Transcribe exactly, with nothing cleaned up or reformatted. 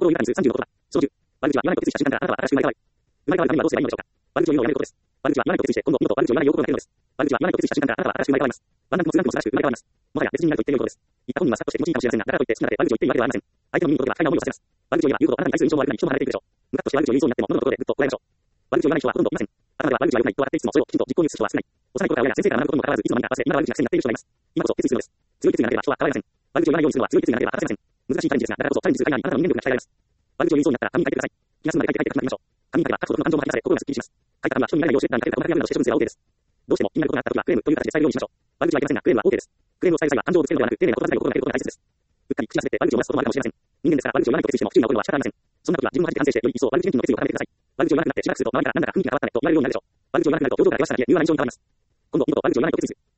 心を豊かにするさんじゅうのことだ。そのじゅう、悪口は言わないことについた瞬間からあなたは新しく生まれ変わる。生まれ変わるためにはどうすればいいのでしょうか。悪口を言うのをやめることです。悪口は言わないことについて、今度、二度と悪口を言わないよう心がけるのです。悪口は言わないことについた瞬間からあなたは新しく生まれ変わります。ワンランクもツーランクも素晴らしく生まれ変わります。もはや別人になると言ってよいことです。言った本人はさっとして気持ちいいかもしれませんが、だからといって好きなので悪口を言っているわけではありません。相手の耳にとっては不快な思いをさせます。悪口を言えば言うほどあなたに対する印象も悪くなり、人も離れていくでしょう。ムカッとして悪口を言いそうになっても、物のところでぐっとこらえましょう。悪口を言わない人はほとんどいません。頭では悪口は良くないと分かっていつもそれをきちんと実行に移す人は少ない。幼い頃から親や先生から学ぶことにもかかわらず、いつの間にか合わせ、今悪口が癖になっている人がいます。今こそ決意するのです。強い決意がなければ人は変わられません。悪口を言わないようにするのは強い決意がなければ果たせません。難しいチャレンジですが、だからこそチャレンジする間にあなたの人間力が鍛えられます。悪口を言いそうになったら紙に書いてください。気が済むまで書いて書いて書きましょう。紙に書けば書くほどの感情も吐き出され、心がすっきりします。書いた紙は人にならないようして段階で書くなどして処分すれば OK です。どうしても気になることがあったときはクレームという形で伝えるようにしましょう。悪口はいけませんが、クレームは OK です。クレームを伝える際は感情をぶつけるのではなく、丁寧な言葉遣いを心がけることが大切です。うっかり口が滑って悪口を漏らすこともあるかもしれません。人間ですから悪口を言わないことについても不注意な怒るのは仕方ありません。そんな時は自分を恥じて反省して、より一層悪口錬金の決意を固めてください。悪口を言わなくなってしばらくすると周りからなんだか雰囲気が変わったねと言われるようになるでしょう。悪口を言わなくなると表情が険しさに、理由は何状に変わります。今度、二度と悪口を言わないことについて